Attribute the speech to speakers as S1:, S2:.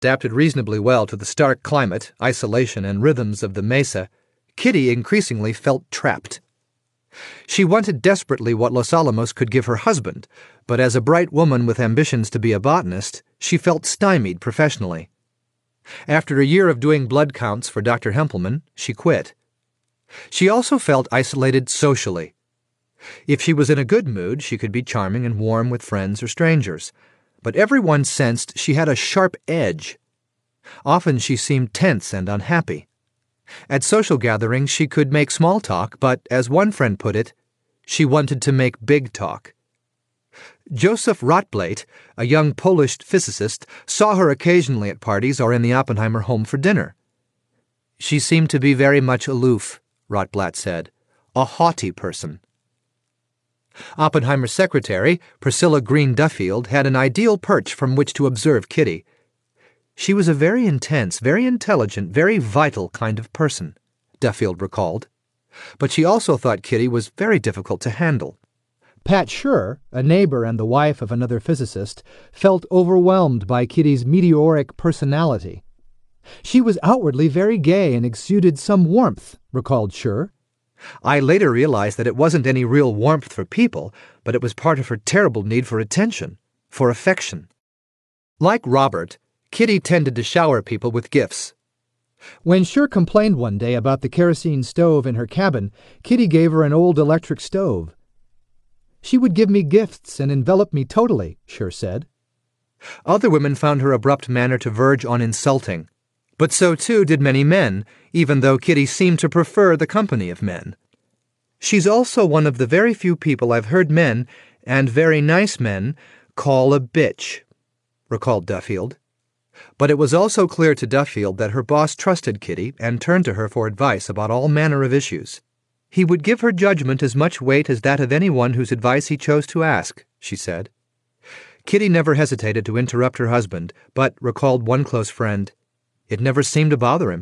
S1: Adapted reasonably well to the stark climate, isolation, and rhythms of the mesa, Kitty increasingly felt trapped. She wanted desperately what Los Alamos could give her husband, but as a bright woman with ambitions to be a botanist, she felt stymied professionally. After a year of doing blood counts for Dr. Hempelman, she quit. She also felt isolated socially. If she was in a good mood, she could be charming and warm with friends or strangers, but everyone sensed she had a sharp edge. Often she seemed tense and unhappy. At social gatherings she could make small talk, but, as one friend put it, she wanted to make big talk. Joseph Rotblate, a young Polish physicist, saw her occasionally at parties or in the Oppenheimer home for dinner. She seemed to be very much aloof, Rotblat said, a haughty person. Oppenheimer's secretary, Priscilla Green Duffield, had an ideal perch from which to observe Kitty. She was a very intense, very intelligent, very vital kind of person, Duffield recalled. But she also thought Kitty was very difficult to handle. Pat Schur, a neighbor and the wife of another physicist, felt overwhelmed by Kitty's meteoric personality. She was outwardly very gay and exuded some warmth, recalled Schur. I later realized that it wasn't any real warmth for people, but it was part of her terrible need for attention, for affection. Like Robert, Kitty tended to shower people with gifts. When Schur complained one day about the kerosene stove in her cabin, Kitty gave her an old electric stove. She would give me gifts and envelop me totally, Schur said. Other women found her abrupt manner to verge on insulting, but so too did many men, even though Kitty seemed to prefer the company of men. She's also one of the very few people I've heard men, and very nice men, call a bitch, recalled Duffield. But it was also clear to Duffield that her boss trusted Kitty and turned to her for advice about all manner of issues. He would give her judgment as much weight as that of anyone whose advice he chose to ask, she said. Kitty never hesitated to interrupt her husband, but, recalled one close friend, it never seemed to bother him.